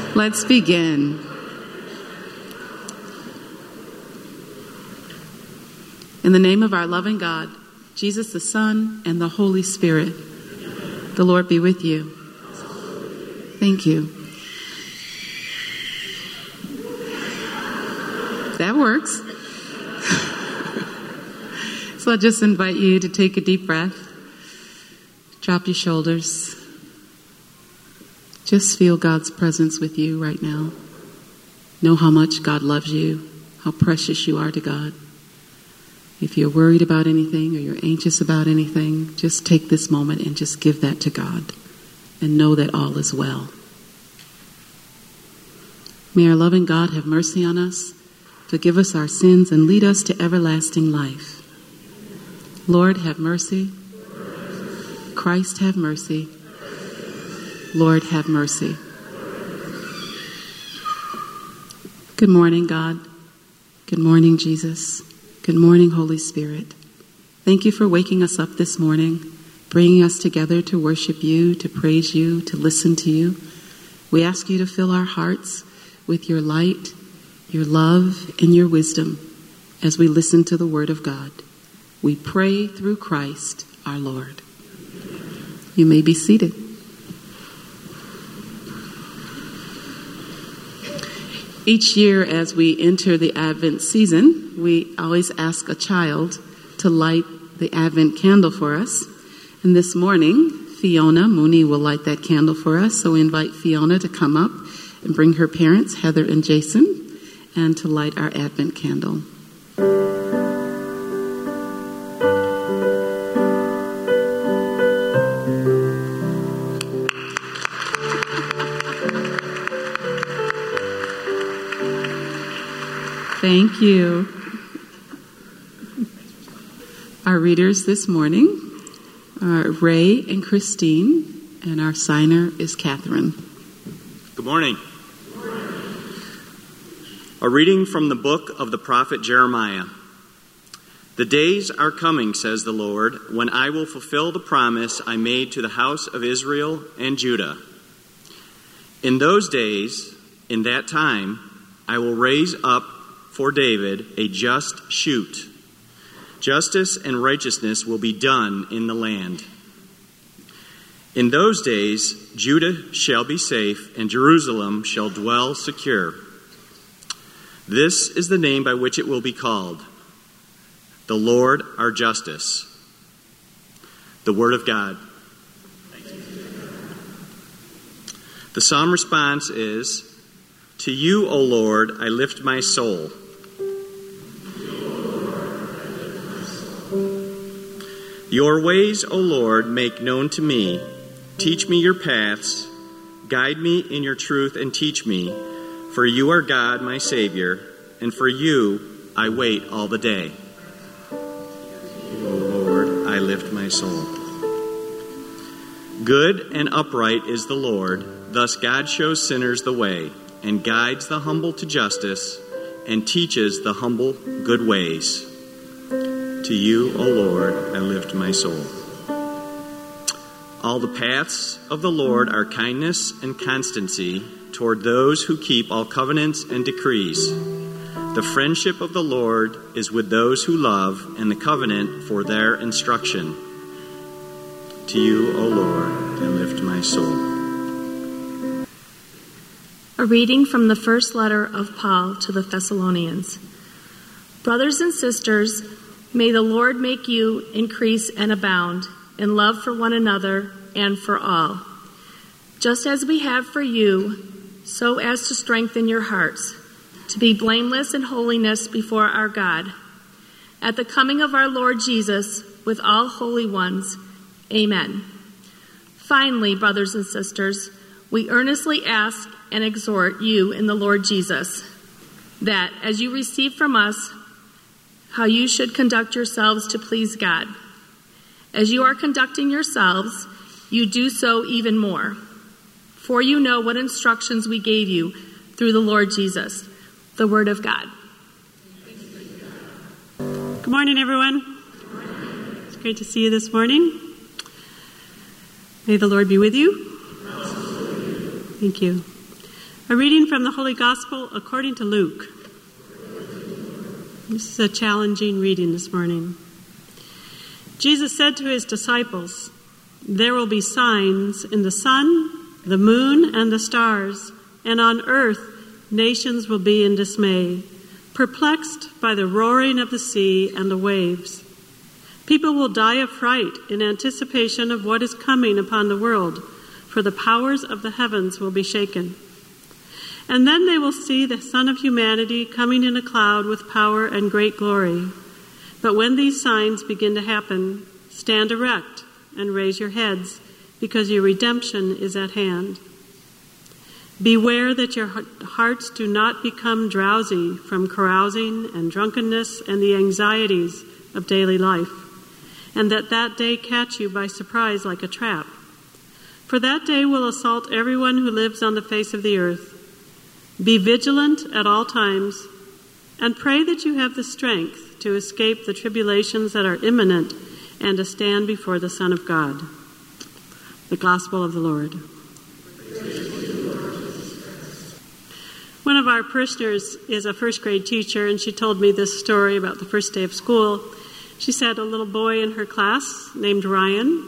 Let's begin. In the name of our loving God, Jesus the Son, and the Holy Spirit, the Lord be with you. Thank you. That works. So I just invite you to take a deep breath, drop your shoulders. Just feel God's presence with you right now. Know how much God loves you, how precious you are to God. If you're worried about anything or you're anxious about anything, just take this moment and just give that to God and know that all is well. May our loving God have mercy on us, forgive us our sins, and lead us to everlasting life. Lord, have mercy. Christ, have mercy. Lord, have mercy. Good morning, God. Good morning, Jesus. Good morning, Holy Spirit. Thank you for waking us up this morning, bringing us together to worship you, to praise you, to listen to you. We ask you to fill our hearts with your light, your love, and your wisdom as we listen to the word of God. We pray through Christ our Lord. You may be seated. Each year as we enter the Advent season, we always ask a child to light the Advent candle for us. And this morning, Fiona Mooney will light that candle for us. So we invite Fiona to come up and bring her parents, Heather and Jason, and to light our Advent candle. Thank you. Our readers this morning are Ray and Christine, and our signer is Catherine. Good morning. A reading from the book of the prophet Jeremiah. The days are coming, says the Lord, when I will fulfill the promise I made to the house of Israel and Judah. In those days, in that time, I will raise up for David a just shoot. Justice and righteousness will be done in the land. In those days, Judah shall be safe, and Jerusalem shall dwell secure. This is the name by which it will be called: the Lord our justice. The word of God. The psalm response is, "To you, O Lord, I lift my soul." Your ways, O Lord, make known to me. Teach me your paths. Guide me in your truth and teach me. For you are God, my Savior, and for you I wait all the day. O Lord, I lift my soul. Good and upright is the Lord. Thus God shows sinners the way, and guides the humble to justice, and teaches the humble good ways. To you, O Lord, I lift my soul. All the paths of the Lord are kindness and constancy toward those who keep all covenants and decrees. The friendship of the Lord is with those who love, and the covenant for their instruction. To you, O Lord, I lift my soul. A reading from the first letter of Paul to the Thessalonians. Brothers and sisters, may the Lord make you increase and abound in love for one another and for all, just as we have for you, so as to strengthen your hearts, to be blameless in holiness before our God, at the coming of our Lord Jesus with all holy ones. Amen. Finally, brothers and sisters, we earnestly ask and exhort you in the Lord Jesus, that as you receive from us how you should conduct yourselves to please God. As you are conducting yourselves, you do so even more. For you know what instructions we gave you through the Lord Jesus. The word of God. Good morning, everyone. It's great to see you this morning. May the Lord be with you. Thank you. A reading from the Holy Gospel according to Luke. This is a challenging reading this morning. Jesus said to his disciples, "There will be signs in the sun, the moon, and the stars, and on earth nations will be in dismay, perplexed by the roaring of the sea and the waves. People will die of fright in anticipation of what is coming upon the world, for the powers of the heavens will be shaken. And then they will see the Son of Humanity coming in a cloud with power and great glory. But when these signs begin to happen, stand erect and raise your heads, because your redemption is at hand. Beware that your hearts do not become drowsy from carousing and drunkenness and the anxieties of daily life, and that day catch you by surprise like a trap. For that day will assault everyone who lives on the face of the earth. Be vigilant at all times, and pray that you have the strength to escape the tribulations that are imminent and to stand before the Son of God." The Gospel of the Lord. One of our parishioners is a first grade teacher, and she told me this story about the first day of school. She said a little boy in her class named Ryan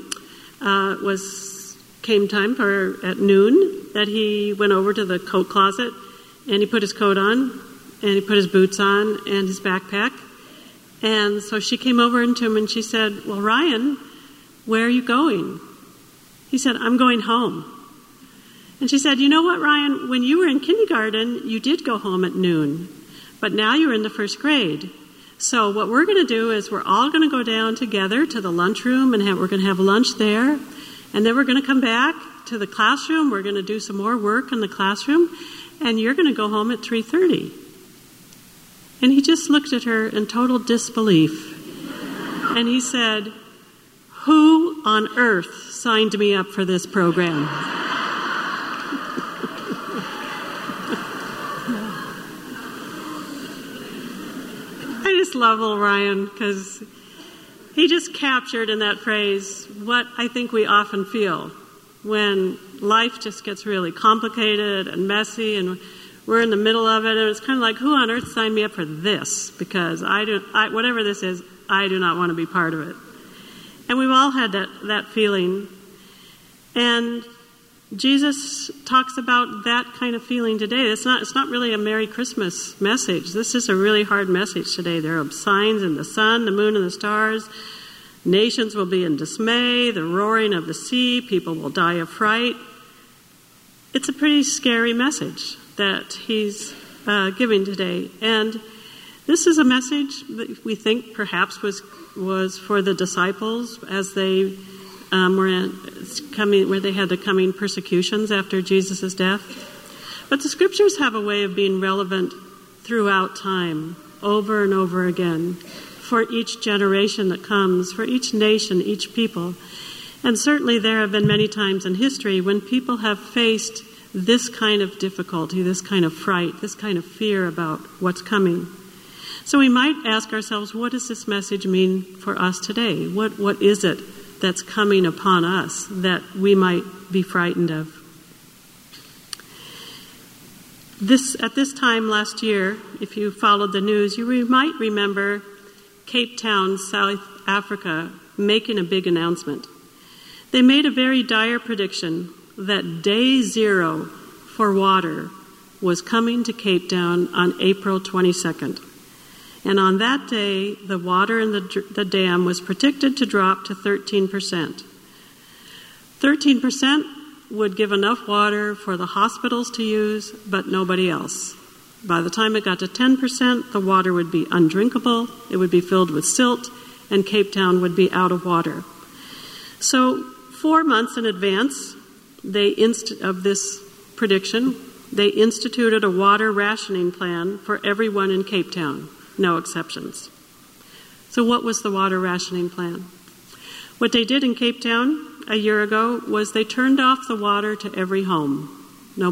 came time for at noon that he went over to the coat closet and he put his coat on and he put his boots on and his backpack. And so she came over to him and she said, "Well, Ryan, where are you going?" He said, "I'm going home." And she said, "You know what, Ryan, when you were in kindergarten, you did go home at noon, but now you're in the first grade. So what we're going to do is we're all going to go down together to the lunchroom and we're going to have lunch there. And then we're going to come back to the classroom. We're going to do some more work in the classroom. And you're going to go home at 3:30. And he just looked at her in total disbelief. And he said, "Who on earth signed me up for this program?" I just love little Ryan because he just captured in that phrase what I think we often feel when life just gets really complicated and messy and we're in the middle of it, and it's kind of like, who on earth signed me up for this? Because whatever this is, I do not want to be part of it. And we've all had that feeling. And Jesus talks about that kind of feeling today. It's not really a Merry Christmas message. This is a really hard message today. There are signs in the sun, the moon, and the stars. Nations will be in dismay, the roaring of the sea, people will die of fright. It's a pretty scary message that he's giving today. And this is a message that we think perhaps was for the disciples as they where they had the coming persecutions after Jesus' death. But the scriptures have a way of being relevant throughout time, over and over again, for each generation that comes, for each nation, each people. And certainly there have been many times in history when people have faced this kind of difficulty, this kind of fright, this kind of fear about what's coming. So we might ask ourselves, what does this message mean for us today? What is it that's coming upon us that we might be frightened of? At this time last year, if you followed the news, you might remember Cape Town, South Africa, making a big announcement. They made a very dire prediction that day zero for water was coming to Cape Town on April 22nd. And on that day, the water in the dam was predicted to drop to 13%. 13% would give enough water for the hospitals to use, but nobody else. By the time it got to 10%, the water would be undrinkable, it would be filled with silt, and Cape Town would be out of water. So 4 months in advance of this prediction, they instituted a water rationing plan for everyone in Cape Town, no exceptions. So what was the water rationing plan? What they did in Cape Town a year ago was they turned off the water to every home. No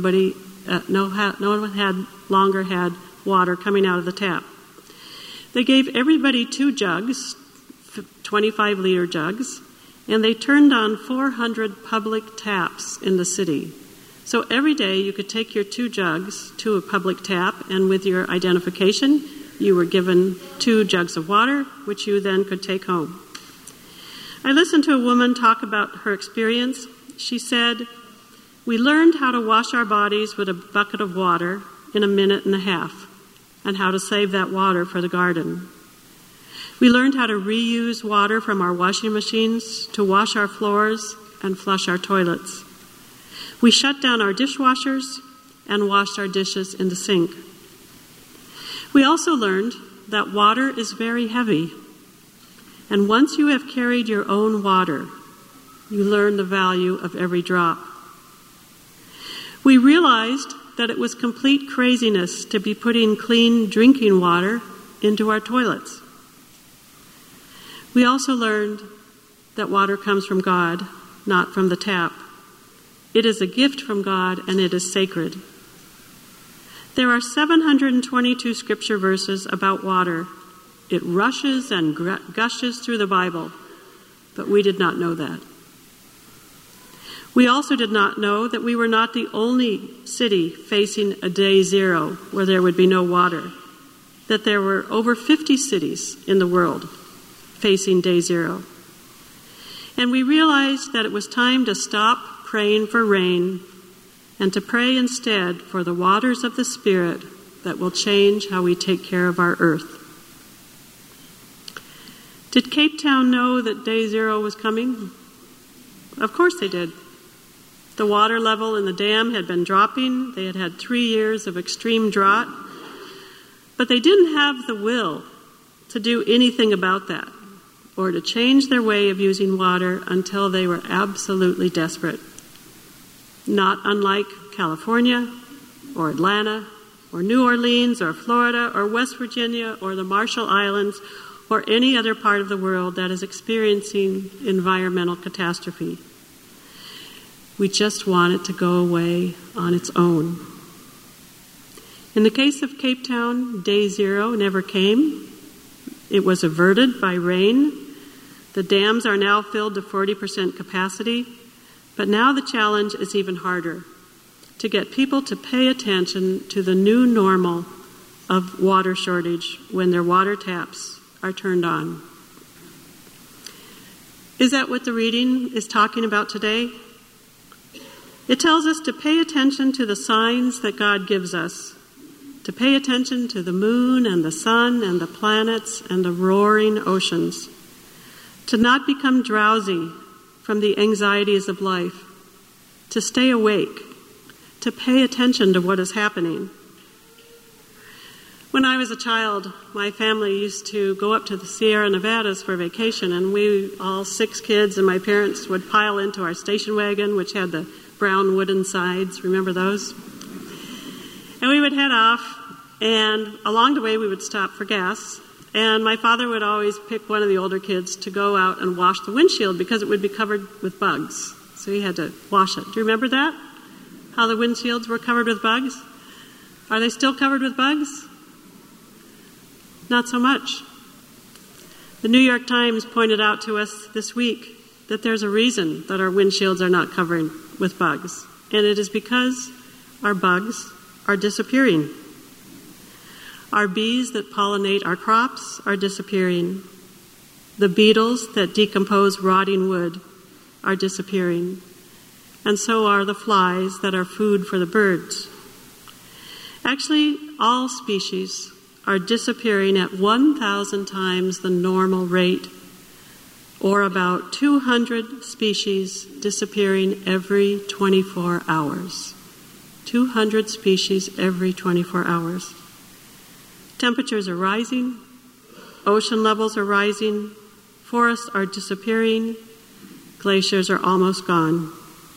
one longer had water coming out of the tap. They gave everybody 2 jugs, 25-liter jugs, and they turned on 400 public taps in the city So every day you could take your 2 jugs to a public tap, and with your identification, you were given 2 jugs of water, which you then could take home. I listened to a woman talk about her experience. She said, "We learned how to wash our bodies with a bucket of water in a minute and a half, and how to save that water for the garden. We learned how to reuse water from our washing machines to wash our floors and flush our toilets. We shut down our dishwashers and washed our dishes in the sink. We also learned that water is very heavy, and once you have carried your own water, you learn the value of every drop. We realized that it was complete craziness to be putting clean drinking water into our toilets. We also learned that water comes from God, not from the tap. It is a gift from God, and it is sacred. There are 722 scripture verses about water. It rushes and gushes through the Bible, but we did not know that. We also did not know that we were not the only city facing a day zero where there would be no water, that there were over 50 cities in the world facing day zero. And we realized that it was time to stop praying for rain and to pray instead for the waters of the Spirit that will change how we take care of our earth. Did Cape Town know that day zero was coming? Of course they did. The water level in the dam had been dropping. They had had 3 years of extreme drought. But they didn't have the will to do anything about that or to change their way of using water until they were absolutely desperate. Not unlike California or Atlanta or New Orleans or Florida or West Virginia or the Marshall Islands or any other part of the world that is experiencing environmental catastrophe. We just want it to go away on its own. In the case of Cape Town, day zero never came. It was averted by rain. The dams are now filled to 40% capacity, but now the challenge is even harder, to get people to pay attention to the new normal of water shortage when their water taps are turned on. Is that what the reading is talking about today? It tells us to pay attention to the signs that God gives us, to pay attention to the moon and the sun and the planets and the roaring oceans, to not become drowsy from the anxieties of life, to stay awake, to pay attention to what is happening. When I was a child, my family used to go up to the Sierra Nevadas for vacation, and we, all 6 kids and my parents, would pile into our station wagon, which had the brown wooden sides. Remember those? And we would head off, and along the way we would stop for gas, and my father would always pick one of the older kids to go out and wash the windshield because it would be covered with bugs. So he had to wash it. Do you remember that? How the windshields were covered with bugs? Are they still covered with bugs? Not so much. The New York Times pointed out to us this week that there's a reason that our windshields are not covered with bugs, and it is because our bugs are disappearing. Our bees that pollinate our crops are disappearing. The beetles that decompose rotting wood are disappearing, and so are the flies that are food for the birds. Actually, all species are disappearing at 1,000 times the normal rate, or about 200 species disappearing every 24 hours. 200 species every 24 hours. Temperatures are rising, ocean levels are rising, forests are disappearing, glaciers are almost gone.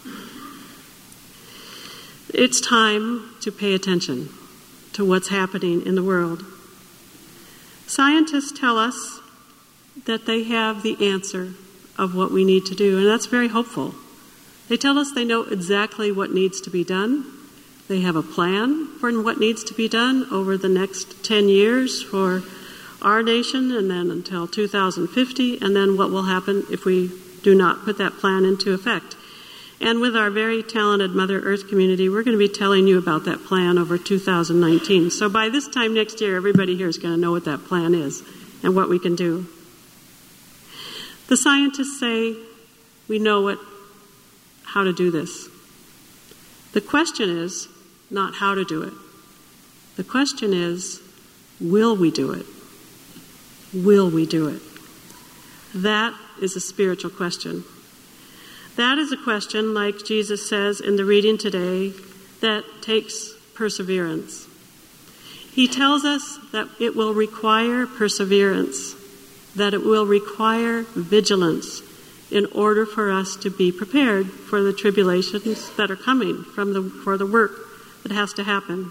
It's time to pay attention to what's happening in the world. Scientists tell us that they have the answer of what we need to do, and that's very hopeful. They tell us they know exactly what needs to be done. They have a plan for what needs to be done over the next 10 years for our nation, and then until 2050, and then what will happen if we do not put that plan into effect. And with our very talented Mother Earth community, we're going to be telling you about that plan over 2019. So by this time next year, everybody here is going to know what that plan is and what we can do. The scientists say we know how to do this. The question is not how to do it. The question is, will we do it? Will we do it? That is a spiritual question. That is a question, like Jesus says in the reading today, that takes perseverance. He tells us that it will require perseverance, that it will require vigilance in order for us to be prepared for the tribulations that are coming for the work that has to happen.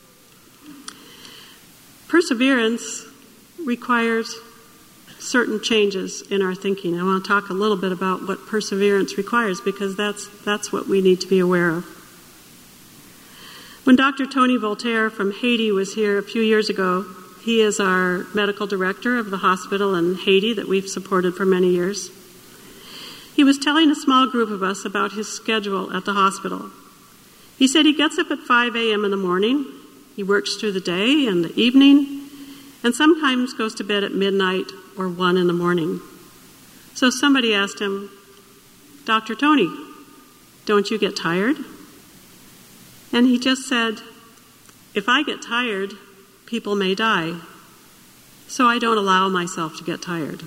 Perseverance requires certain changes in our thinking. I want to talk a little bit about what perseverance requires, because that's what we need to be aware of. When Dr. Tony Voltaire from Haiti was here a few years ago, he is our medical director of the hospital in Haiti that we've supported for many years. He was telling a small group of us about his schedule at the hospital. He said he gets up at 5 a.m. in the morning, he works through the day and the evening, and sometimes goes to bed at midnight or 1 in the morning. So somebody asked him, "Dr. Tony, don't you get tired?" And he just said, "If I get tired, people may die, so I don't allow myself to get tired."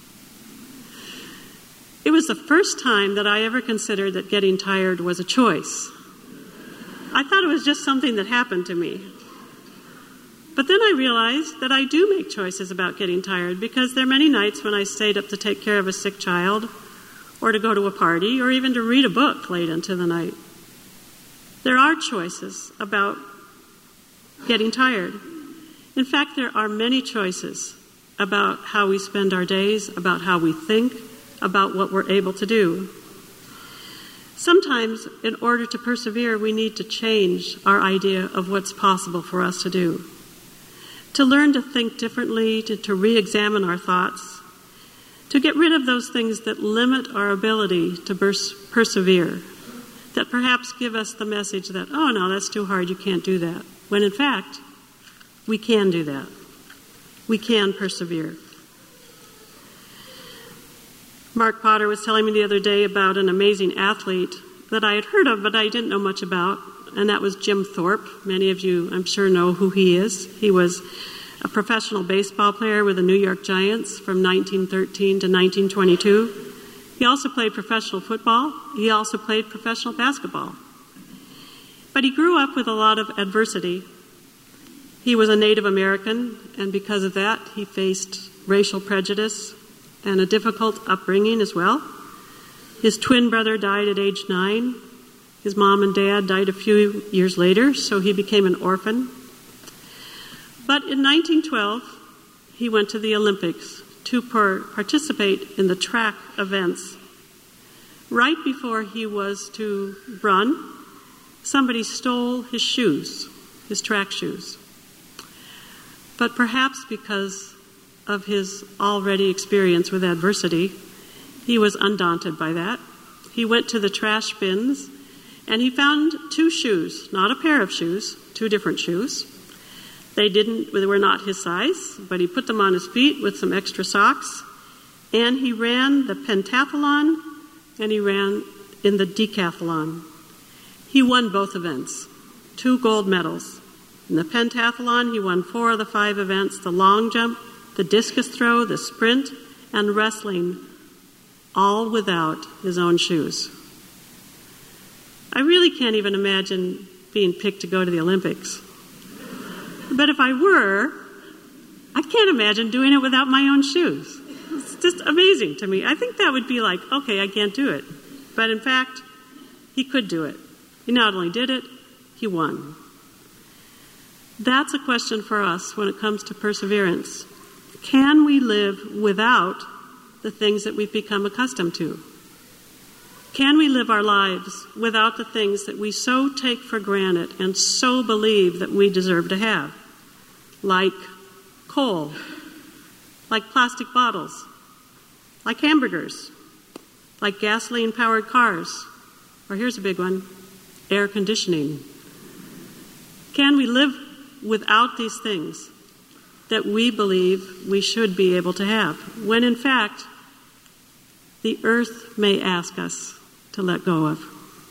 It was the first time that I ever considered that getting tired was a choice. I thought it was just something that happened to me. But then I realized that I do make choices about getting tired, because there are many nights when I stayed up to take care of a sick child, or to go to a party, or even to read a book late into the night. There are choices about getting tired. In fact, there are many choices about how we spend our days, about how we think, about what we're able to do. Sometimes, in order to persevere, we need to change our idea of what's possible for us to do. To learn to think differently, to re-examine our thoughts, to get rid of those things that limit our ability to persevere, that perhaps give us the message that, "Oh no, that's too hard, you can't do that," when in fact, we can do that. We can persevere. Mark Potter was telling me the other day about an amazing athlete that I had heard of, but I didn't know much about, and that was Jim Thorpe. Many of you, I'm sure, know who he is. He was a professional baseball player with the New York Giants from 1913 to 1922. He also played professional football. He also played professional basketball. But he grew up with a lot of adversity. He was a Native American, and because of that, he faced racial prejudice and a difficult upbringing as well. His twin brother died at age 9. His mom and dad died a few years later, so he became an orphan. But in 1912, he went to the Olympics to participate in the track events. Right before he was to run, somebody stole his shoes, his track shoes. But perhaps because of his already experience with adversity, he was undaunted by that. He went to the trash bins and he found 2 shoes, not a pair of shoes, 2 different shoes. They were not his size, but he put them on his feet with some extra socks, and he ran the pentathlon and he ran in the decathlon. He won both events, 2 gold medals. In the pentathlon, he won 4 of the 5 events: the long jump, the discus throw, the sprint, and wrestling, all without his own shoes. I really can't even imagine being picked to go to the Olympics. But if I were, I can't imagine doing it without my own shoes. It's just amazing to me. I think that would be like, okay, I can't do it. But in fact, he could do it. He not only did it, he won. That's a question for us when it comes to perseverance. Can we live without the things that we've become accustomed to? Can we live our lives without the things that we so take for granted and so believe that we deserve to have? Like coal, like plastic bottles, like hamburgers, like gasoline-powered cars, Or here's a big one, air conditioning. Can we live without these things that we believe we should be able to have, when in fact the earth may ask us to let go of?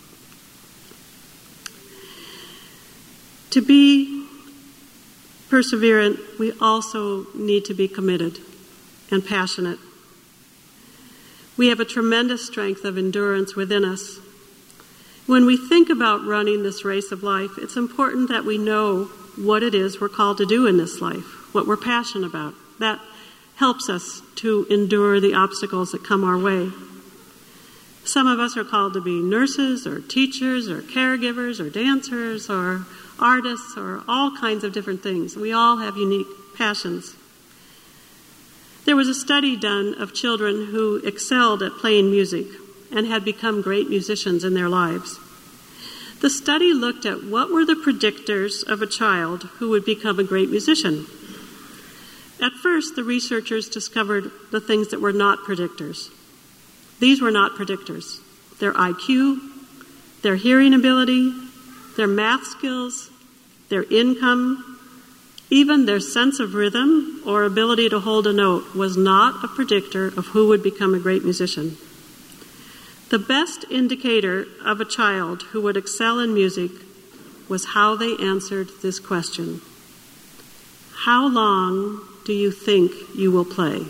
To be perseverant, we also need to be committed and passionate. We have a tremendous strength of endurance within us. When we think about running this race of life, it's important that we know what it is we're called to do in this life, what we're passionate about. That helps us to endure the obstacles that come our way. Some of us are called to be nurses or teachers or caregivers or dancers or artists or all kinds of different things. We all have unique passions. There was a study done of children who excelled at playing music and had become great musicians in their lives. The study looked at what were the predictors of a child who would become a great musician. At first, the researchers discovered the things that were not predictors. These were not predictors. Their IQ, their hearing ability, their math skills, their income, even their sense of rhythm or ability to hold a note was not a predictor of who would become a great musician. The best indicator of a child who would excel in music was how they answered this question: how long do you think you will play?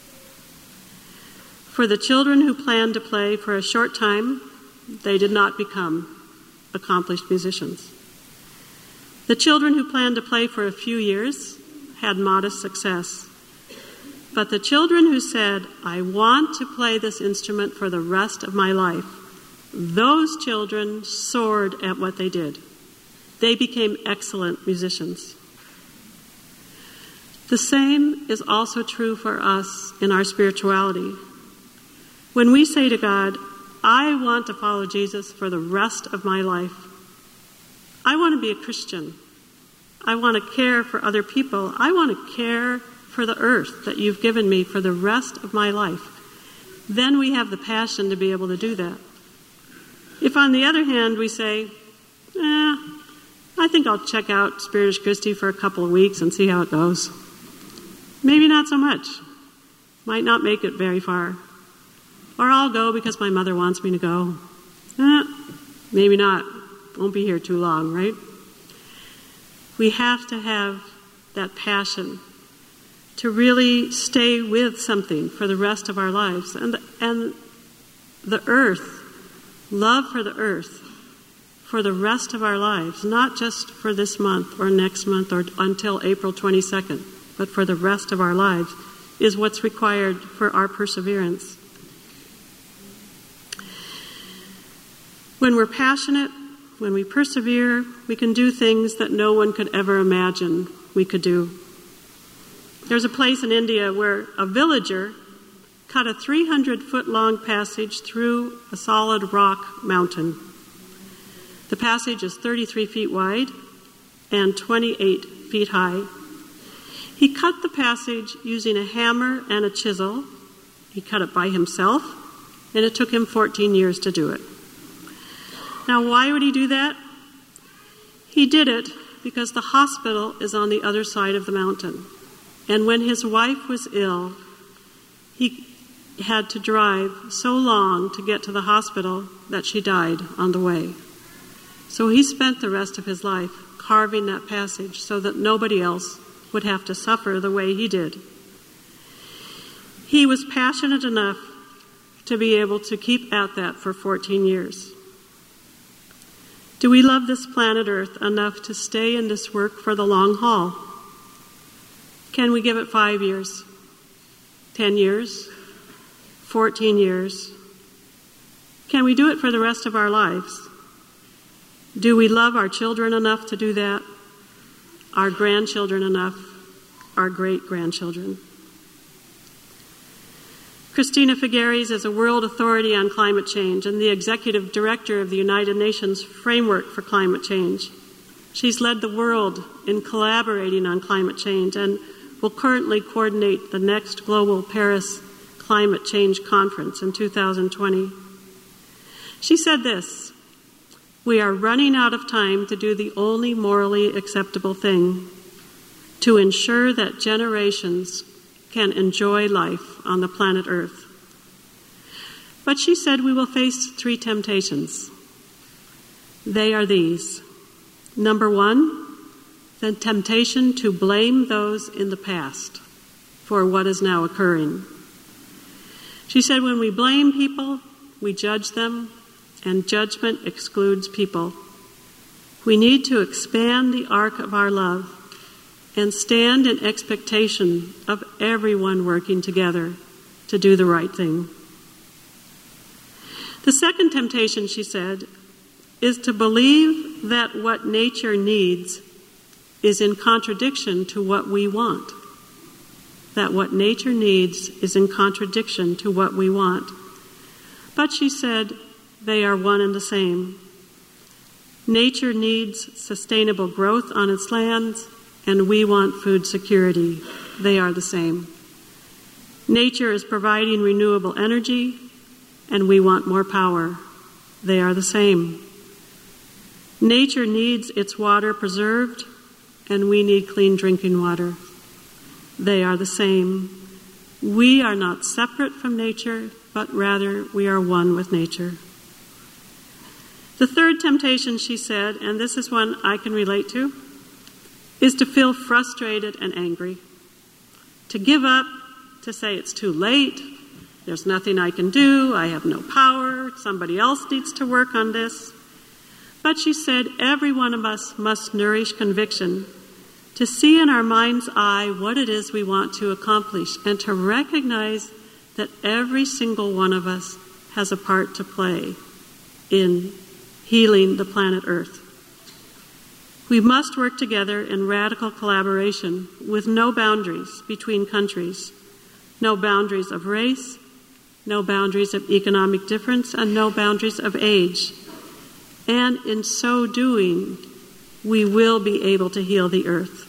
For the children who planned to play for a short time, they did not become accomplished musicians. The children who planned to play for a few years had modest success. But the children who said, I want to play this instrument for the rest of my life, those children soared at what they did. They became excellent musicians. The same is also true for us in our spirituality. When we say to God, I want to follow Jesus for the rest of my life, I want to be a Christian. I want to care for other people. I want to care for the earth that you've given me for the rest of my life. Then we have the passion to be able to do that. If, on the other hand, we say, I think I'll check out Spiritus Christi for a couple of weeks and see how it goes. Maybe not so much. Might not make it very far. Or I'll go because my mother wants me to go. Maybe not. Won't be here too long, right? We have to have that passion to really stay with something for the rest of our lives. And the earth, love for the earth, for the rest of our lives, not just for this month or next month or until April 22nd, but for the rest of our lives, is what's required for our perseverance. When we're passionate, when we persevere, we can do things that no one could ever imagine we could do. There's a place in India where a villager cut a 300-foot-long passage through a solid rock mountain. The passage is 33 feet wide and 28 feet high. He cut the passage using a hammer and a chisel. He cut it by himself, and it took him 14 years to do it. Now, why would he do that? He did it because the hospital is on the other side of the mountain. And when his wife was ill, he had to drive so long to get to the hospital that she died on the way. So he spent the rest of his life carving that passage so that nobody else would have to suffer the way he did. He was passionate enough to be able to keep at that for 14 years. Do we love this planet Earth enough to stay in this work for the long haul? Can we give it 5 years, 10 years, 14 years? Can we do it for the rest of our lives? Do we love our children enough to do that? Our grandchildren enough? Our great-grandchildren? Christina Figueres is a world authority on climate change and the executive director of the United Nations Framework for Climate Change. She's led the world in collaborating on climate change and will currently coordinate the next Global Paris Climate Change Conference in 2020. She said this: We are running out of time to do the only morally acceptable thing, to ensure that generations can enjoy life on the planet Earth. But she said we will face 3 temptations. They are these. Number 1, the temptation to blame those in the past for what is now occurring. She said when we blame people, we judge them, and judgment excludes people. We need to expand the arc of our love and stand in expectation of everyone working together to do the right thing. The second temptation, she said, is to believe that what nature needs is in contradiction to what we want. That what nature needs is in contradiction to what we want. But she said they are one and the same. Nature needs sustainable growth on its lands, and we want food security. They are the same. Nature is providing renewable energy, and we want more power. They are the same. Nature needs its water preserved, and we need clean drinking water. They are the same. We are not separate from nature, but rather we are one with nature. The third temptation, she said, and this is one I can relate to, is to feel frustrated and angry, to give up, to say it's too late, there's nothing I can do, I have no power, somebody else needs to work on this. But she said every one of us must nourish conviction to see in our mind's eye what it is we want to accomplish and to recognize that every single one of us has a part to play in healing the planet Earth. We must work together in radical collaboration with no boundaries between countries, no boundaries of race, no boundaries of economic difference, and no boundaries of age. And in so doing, we will be able to heal the earth.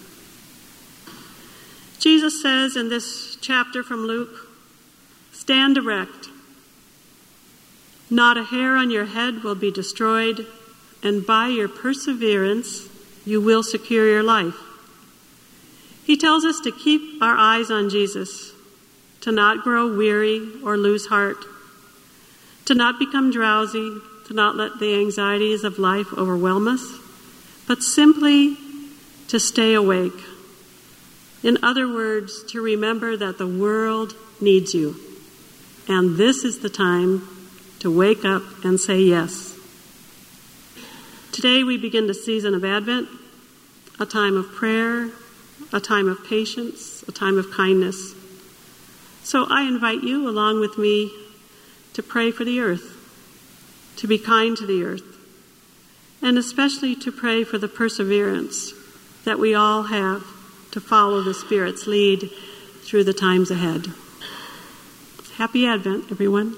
Jesus says in this chapter from Luke, stand erect. Not a hair on your head will be destroyed, and by your perseverance, you will secure your life. He tells us to keep our eyes on Jesus, to not grow weary or lose heart, to not become drowsy, to not let the anxieties of life overwhelm us, but simply to stay awake. In other words, to remember that the world needs you. And this is the time to wake up and say yes. Today we begin the season of Advent, a time of prayer, a time of patience, a time of kindness. So I invite you, along with me, to pray for the earth, to be kind to the earth, and especially to pray for the perseverance that we all have to follow the Spirit's lead through the times ahead. Happy Advent, everyone.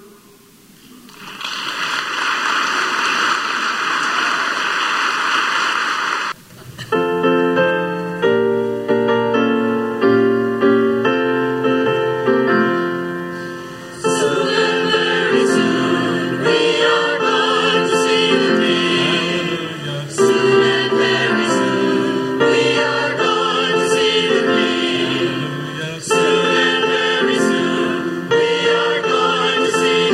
See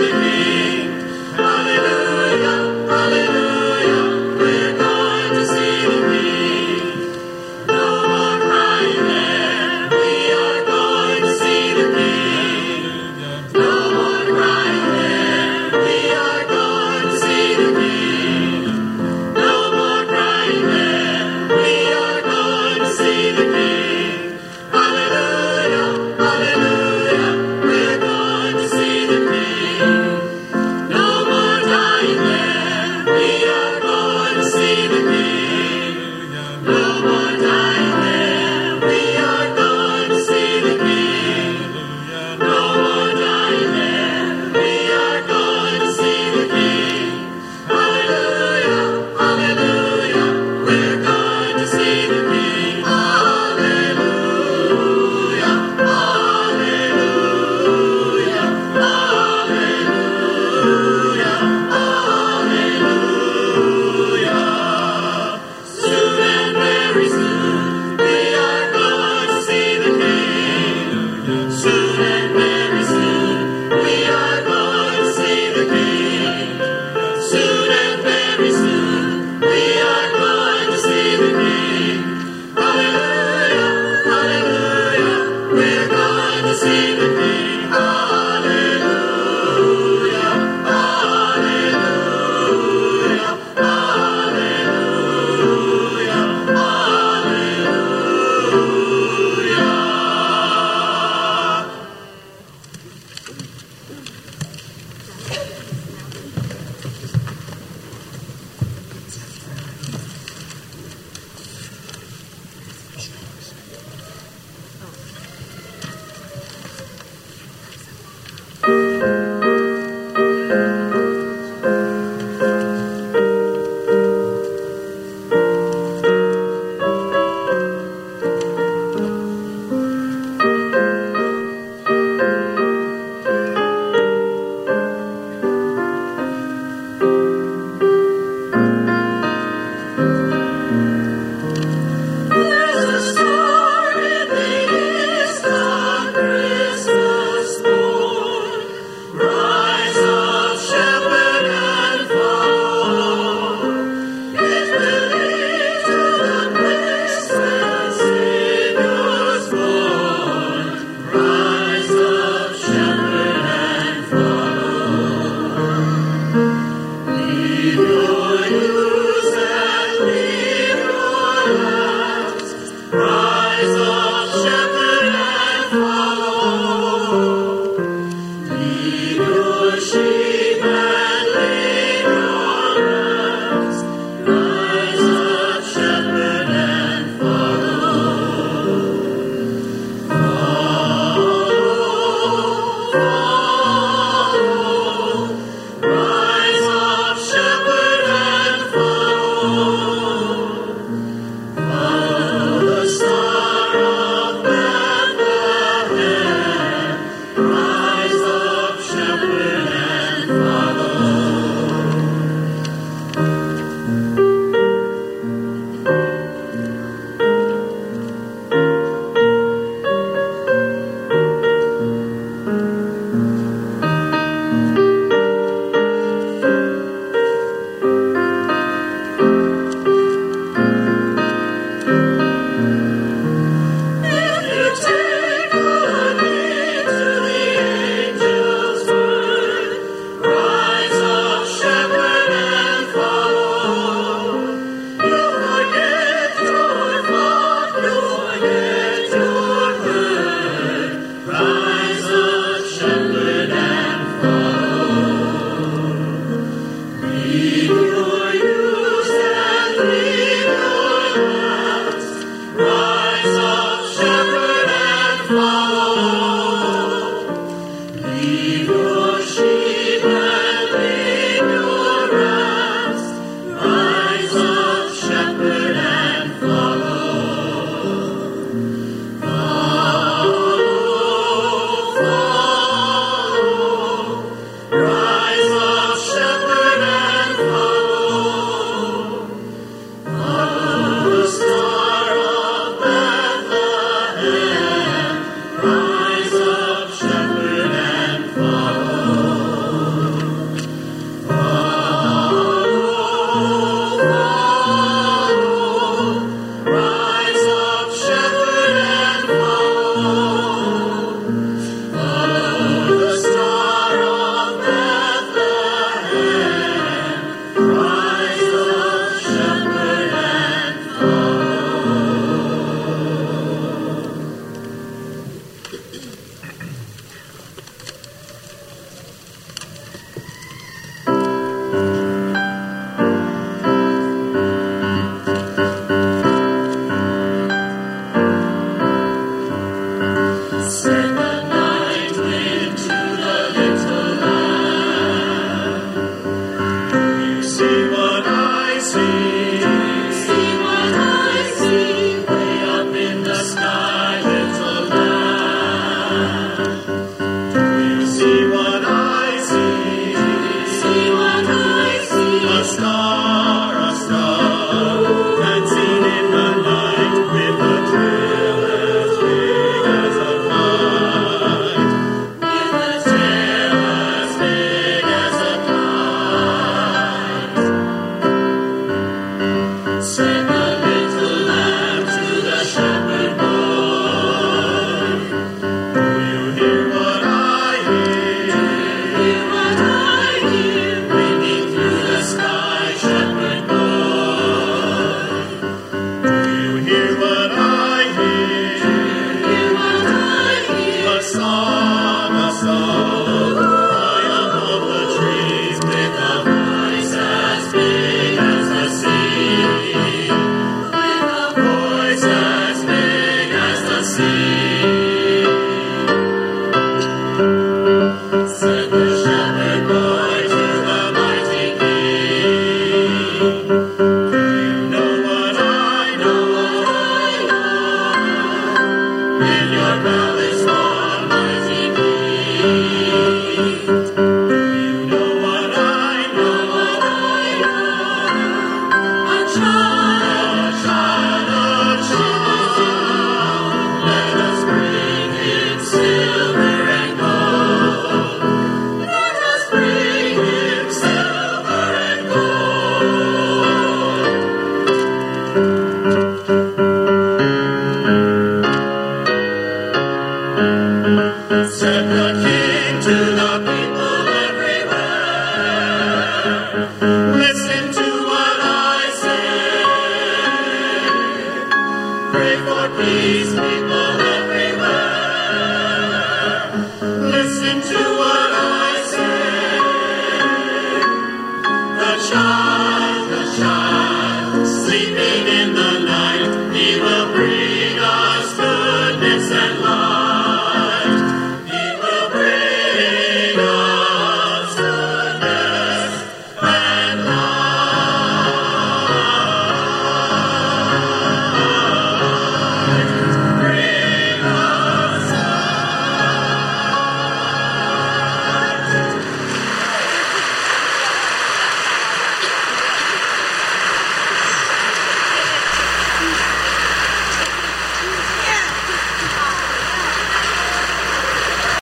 Peace, people everywhere. Listen to